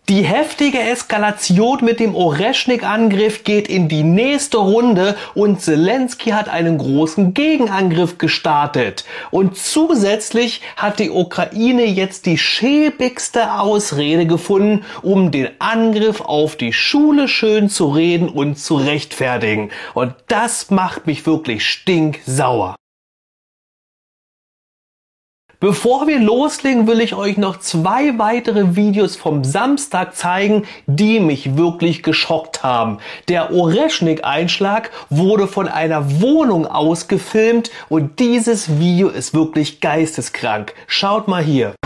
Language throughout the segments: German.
Die heftige Eskalation mit dem Oreschnik-Angriff geht in die nächste Runde und Zelensky hat einen großen Gegenangriff gestartet. Und zusätzlich hat die Ukraine jetzt die schäbigste Ausrede gefunden, um den Angriff auf die Schule schön zu reden und zu rechtfertigen. Und das macht mich wirklich stinksauer. Bevor wir loslegen, will ich euch noch 2 weitere Videos vom Samstag zeigen, die mich wirklich geschockt haben. Der Oreschnik-Einschlag wurde von einer Wohnung aus gefilmt und dieses Video ist wirklich geisteskrank. Schaut mal hier.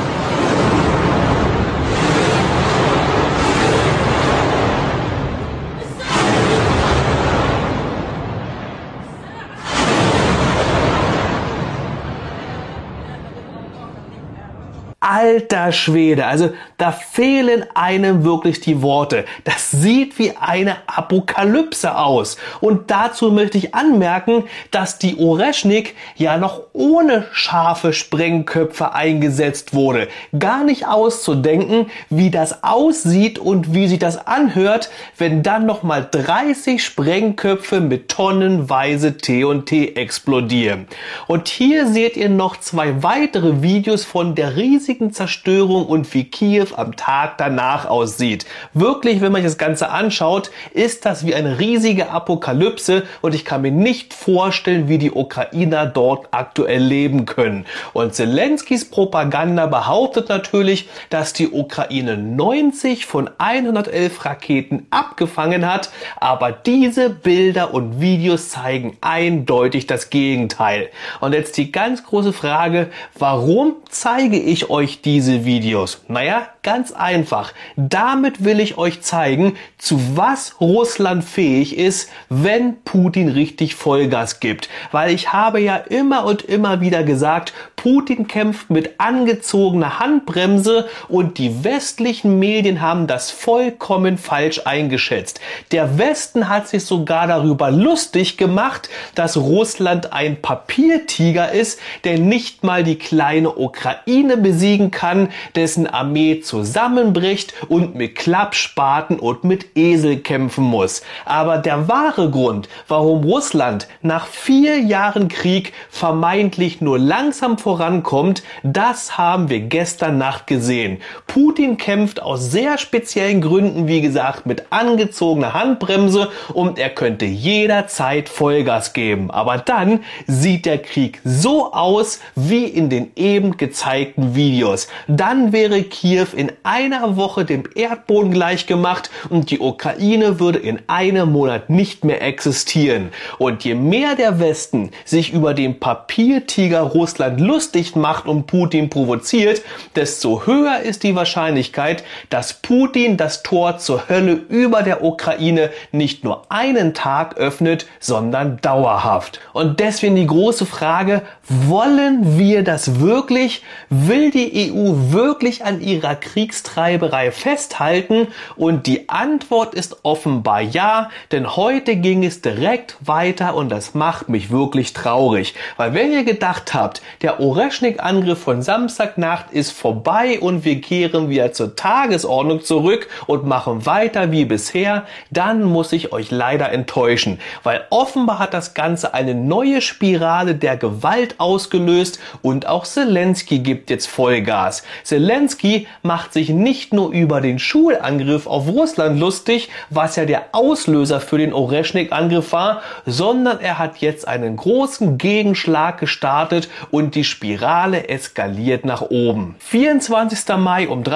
Alter Schwede, also da fehlen einem wirklich die Worte. Das sieht wie eine Apokalypse aus. Und dazu möchte ich anmerken, dass die Oreschnik ja noch ohne scharfe Sprengköpfe eingesetzt wurde. Gar nicht auszudenken, wie das aussieht und wie sich das anhört, wenn dann nochmal 30 Sprengköpfe mit tonnenweise TNT explodieren. Und hier seht ihr noch 2 weitere Videos von der riesigen Zerstörung und wie Kiew am Tag danach aussieht. Wirklich, wenn man sich das Ganze anschaut, ist das wie eine riesige Apokalypse und ich kann mir nicht vorstellen, wie die Ukrainer dort aktuell leben können. Und Zelenskys Propaganda behauptet natürlich, dass die Ukraine 90 von 111 Raketen abgefangen hat, aber diese Bilder und Videos zeigen eindeutig das Gegenteil. Und jetzt die ganz große Frage, warum zeige ich euch diese Videos? Naja, ganz einfach. Damit will ich euch zeigen, zu was Russland fähig ist, wenn Putin richtig Vollgas gibt. Weil ich habe ja immer und immer wieder gesagt, Putin kämpft mit angezogener Handbremse und die westlichen Medien haben das vollkommen falsch eingeschätzt. Der Westen hat sich sogar darüber lustig gemacht, dass Russland ein Papiertiger ist, der nicht mal die kleine Ukraine besiegen kann, dessen Armee zusammenbricht und mit Klappspaten und mit Esel kämpfen muss. Aber der wahre Grund, warum Russland nach 4 Jahren Krieg vermeintlich nur langsam vorankommt, das haben wir gestern Nacht gesehen. Putin kämpft aus sehr speziellen Gründen, wie gesagt, mit angezogener Handbremse und er könnte jederzeit Vollgas geben. Aber dann sieht der Krieg so aus wie in den eben gezeigten Videos. Dann wäre Kiew in einer Woche dem Erdboden gleichgemacht und die Ukraine würde in einem Monat nicht mehr existieren. Und je mehr der Westen sich über den Papiertiger Russland lustig macht und Putin provoziert, desto höher ist die Wahrscheinlichkeit, dass Putin das Tor zur Hölle über der Ukraine nicht nur einen Tag öffnet, sondern dauerhaft. Und deswegen die große Frage, wollen wir das wirklich? Will die EU wirklich an ihrer Kriegstreiberei festhalten? Und die Antwort ist offenbar ja, denn heute ging es direkt weiter und das macht mich wirklich traurig. Weil wenn ihr gedacht habt, der Oreschnik-Angriff von Samstagnacht ist vorbei und wir kehren wieder zur Tagesordnung zurück und machen weiter wie bisher, dann muss ich euch leider enttäuschen. Weil offenbar hat das Ganze eine neue Spirale der Gewalt ausgelöst und auch Zelensky gibt jetzt Vollgas. Zelensky macht sich nicht nur über den Schulangriff auf Russland lustig, was ja der Auslöser für den Oreschnik-Angriff war, sondern er hat jetzt einen großen Gegenschlag gestartet und die Spirale eskaliert nach oben. 24. Mai um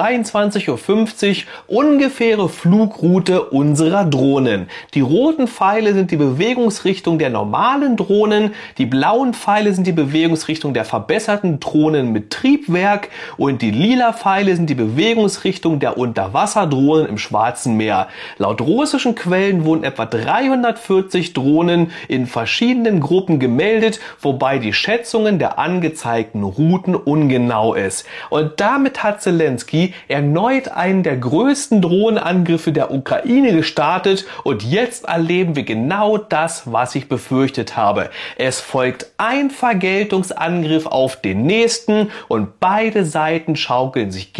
23:50 Uhr, ungefähre Flugroute unserer Drohnen. Die roten Pfeile sind die Bewegungsrichtung der normalen Drohnen, die blauen Pfeile sind die Bewegungsrichtung der verbesserten Drohnen mit Triebwerk und die lila Pfeile sind die Bewegungsrichtung der Unterwasserdrohnen im Schwarzen Meer. Laut russischen Quellen wurden etwa 340 Drohnen in verschiedenen Gruppen gemeldet, wobei die Schätzungen der angezeigten Routen ungenau ist. Und damit hat Zelensky erneut einen der größten Drohnenangriffe der Ukraine gestartet und jetzt erleben wir genau das, was ich befürchtet habe. Es folgt ein Vergeltungsangriff auf den nächsten und beide Seiten schaukeln sich gegenseitig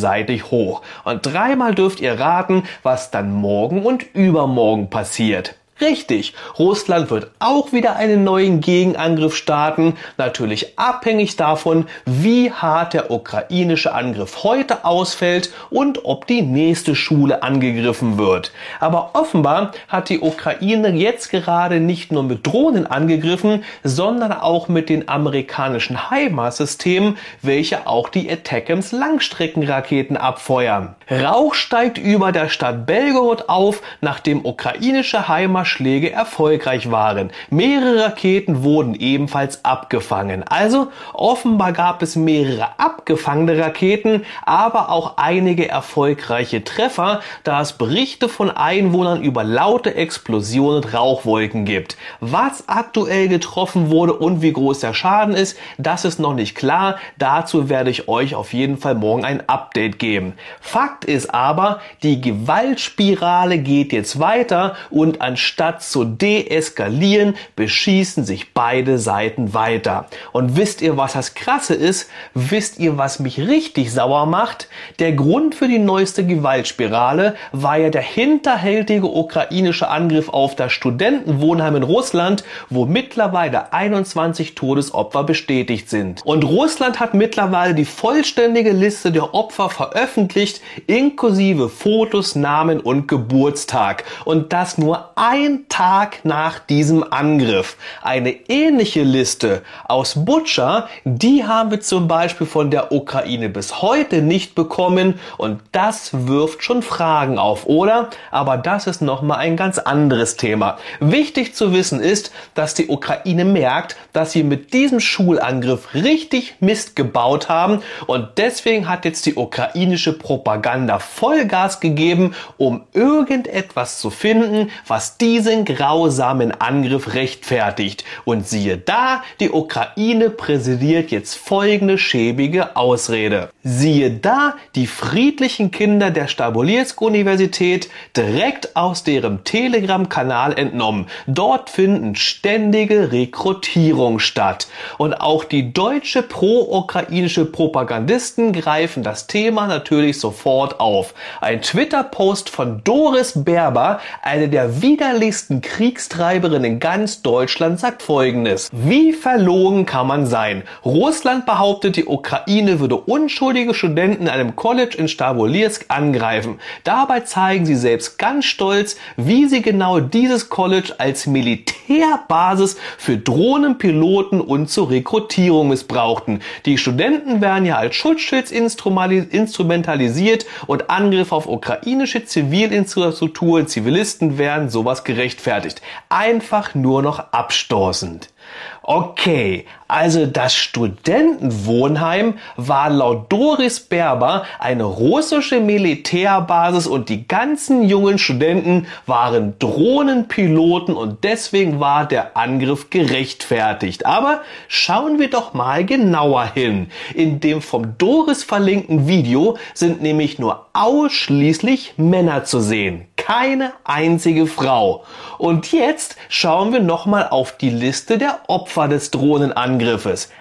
wechselseitig hoch. Und dreimal dürft ihr raten, was dann morgen und übermorgen passiert. Richtig, Russland wird auch wieder einen neuen Gegenangriff starten, natürlich abhängig davon, wie hart der ukrainische Angriff heute ausfällt und ob die nächste Schule angegriffen wird. Aber offenbar hat die Ukraine jetzt gerade nicht nur mit Drohnen angegriffen, sondern auch mit den amerikanischen HIMARS-Systemen, welche auch die ATACMS Langstreckenraketen abfeuern. Rauch steigt über der Stadt Belgorod auf, nachdem ukrainische HIMARS Schläge erfolgreich waren. Mehrere Raketen wurden ebenfalls abgefangen. Also offenbar gab es mehrere abgefangene Raketen, aber auch einige erfolgreiche Treffer, da es Berichte von Einwohnern über laute Explosionen und Rauchwolken gibt. Was aktuell getroffen wurde und wie groß der Schaden ist, das ist noch nicht klar. Dazu werde ich euch auf jeden Fall morgen ein Update geben. Fakt ist aber, die Gewaltspirale geht jetzt weiter und anstatt zu deeskalieren, beschießen sich beide Seiten weiter. Und wisst ihr, was das Krasse ist? Wisst ihr, was mich richtig sauer macht? Der Grund für die neueste Gewaltspirale war ja der hinterhältige ukrainische Angriff auf das Studentenwohnheim in Russland, wo mittlerweile 21 Todesopfer bestätigt sind. Und Russland hat mittlerweile die vollständige Liste der Opfer veröffentlicht, inklusive Fotos, Namen und Geburtstag. Und das nur ein Tag nach diesem Angriff. Eine ähnliche Liste aus Butscha, die haben wir zum Beispiel von der Ukraine bis heute nicht bekommen und das wirft schon Fragen auf, oder? Aber das ist nochmal ein ganz anderes Thema. Wichtig zu wissen ist, dass die Ukraine merkt, dass sie mit diesem Schulangriff richtig Mist gebaut haben und deswegen hat jetzt die ukrainische Propaganda Vollgas gegeben, um irgendetwas zu finden, was diesen grausamen Angriff rechtfertigt. Und siehe da, die Ukraine präsentiert jetzt folgende schäbige Ausrede. Siehe da, die friedlichen Kinder der Stabolirsk-Universität, direkt aus deren Telegram-Kanal entnommen. Dort finden ständige Rekrutierungen statt. Und auch die deutsche pro-ukrainische Propagandisten greifen das Thema natürlich sofort auf. Ein Twitter-Post von Doris Berber, eine der widerlichsten Kriegstreiberinnen in ganz Deutschland, sagt Folgendes: Wie verlogen kann man sein? Russland behauptet, die Ukraine würde unschuldige Studenten in einem College in Stabolirsk angreifen. Dabei zeigen sie selbst ganz stolz, wie sie genau dieses College als Militärbasis für Drohnenpiloten und zur Rekrutierung missbrauchten. Die Studenten werden ja als Schutzschild instrumentalisiert und Angriffe auf ukrainische Zivilinfrastruktur und Zivilisten werden sowas gerechtfertigt. Einfach nur noch abstoßend. Okay, also das Studentenwohnheim war laut Doris Berber eine russische Militärbasis und die ganzen jungen Studenten waren Drohnenpiloten und deswegen war der Angriff gerechtfertigt. Aber schauen wir doch mal genauer hin. In dem vom Doris verlinkten Video sind nämlich nur ausschließlich Männer zu sehen. Keine einzige Frau. Und jetzt schauen wir nochmal auf die Liste der Opfer des Drohnenangriffes.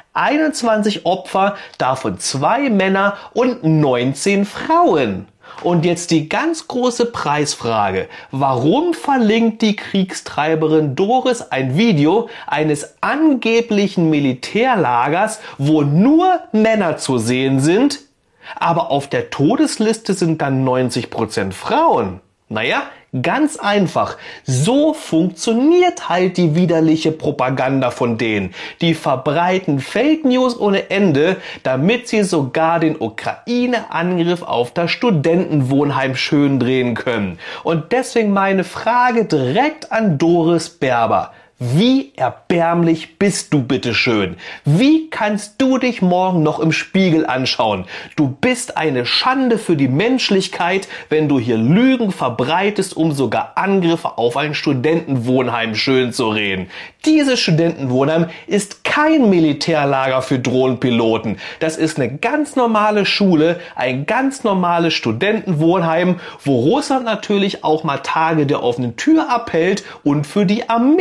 21 Opfer, davon 2 Männer und 19 Frauen. Und jetzt die ganz große Preisfrage. Warum verlinkt die Kriegstreiberin Doris ein Video eines angeblichen Militärlagers, wo nur Männer zu sehen sind, aber auf der Todesliste sind dann 90% Frauen? Naja, ganz einfach. So funktioniert halt die widerliche Propaganda von denen. Die verbreiten Fake News ohne Ende, damit sie sogar den Ukraine-Angriff auf das Studentenwohnheim schöndrehen können. Und deswegen meine Frage direkt an Doris Berber. Wie erbärmlich bist du bitteschön? Wie kannst du dich morgen noch im Spiegel anschauen? Du bist eine Schande für die Menschlichkeit, wenn du hier Lügen verbreitest, um sogar Angriffe auf ein Studentenwohnheim schön zu reden. Dieses Studentenwohnheim ist kein Militärlager für Drohnenpiloten. Das ist eine ganz normale Schule, ein ganz normales Studentenwohnheim, wo Russland natürlich auch mal Tage der offenen Tür abhält und für die Armee gewonnen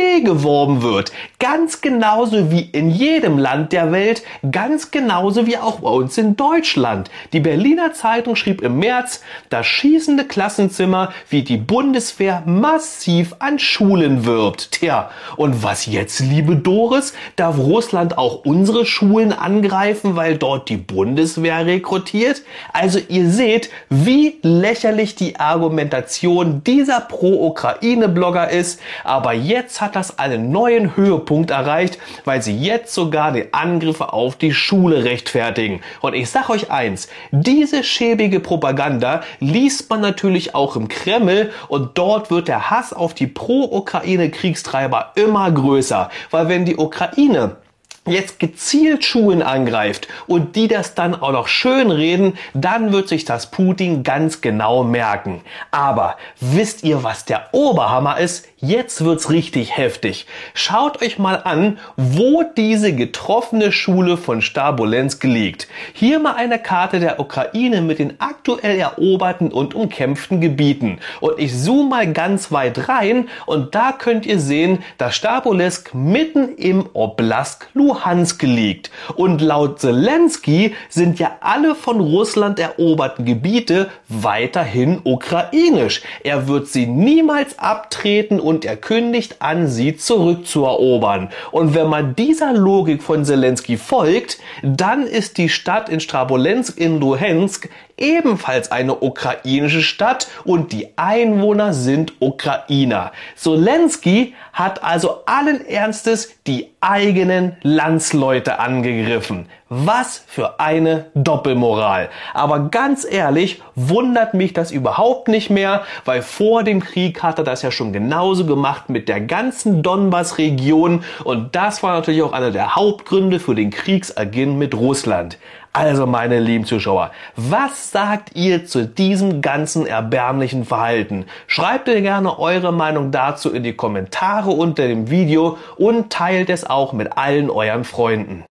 beworben wird. Ganz genauso wie in jedem Land der Welt, ganz genauso wie auch bei uns in Deutschland. Die Berliner Zeitung schrieb im März, das schießende Klassenzimmer, wie die Bundeswehr massiv an Schulen wirbt. Tja, und was jetzt, liebe Doris? Darf Russland auch unsere Schulen angreifen, weil dort die Bundeswehr rekrutiert? Also ihr seht, wie lächerlich die Argumentation dieser Pro-Ukraine-Blogger ist, aber jetzt hat das einen neuen Höhepunkt erreicht, weil sie jetzt sogar die Angriffe auf die Schule rechtfertigen. Und ich sag euch eins, diese schäbige Propaganda liest man natürlich auch im Kreml und dort wird der Hass auf die Pro-Ukraine-Kriegstreiber immer größer, weil wenn die Ukraine jetzt gezielt Schulen angreift und die das dann auch noch schön reden, dann wird sich das Putin ganz genau merken. Aber wisst ihr, was der Oberhammer ist? Jetzt wird's richtig heftig. Schaut euch mal an, wo diese getroffene Schule von Starbolensk liegt. Hier mal eine Karte der Ukraine mit den aktuell eroberten und umkämpften Gebieten. Und ich zoome mal ganz weit rein und da könnt ihr sehen, dass Starbolensk mitten im Oblast Luhansk liegt. Und laut Zelensky sind ja alle von Russland eroberten Gebiete weiterhin ukrainisch. Er wird sie niemals abtreten und er kündigt an, sie zurückzuerobern. Und wenn man dieser Logik von Zelensky folgt, dann ist die Stadt in Starbolensk in Luhansk ebenfalls eine ukrainische Stadt und die Einwohner sind Ukrainer. Zelensky hat also allen Ernstes die eigenen Landsleute angegriffen. Was für eine Doppelmoral. Aber ganz ehrlich, wundert mich das überhaupt nicht mehr, weil vor dem Krieg hat er das ja schon genauso gemacht mit der ganzen Donbass-Region und das war natürlich auch einer der Hauptgründe für den Kriegsbeginn mit Russland. Also meine lieben Zuschauer, was sagt ihr zu diesem ganzen erbärmlichen Verhalten? Schreibt mir gerne eure Meinung dazu in die Kommentare unter dem Video und teilt es auch mit allen euren Freunden.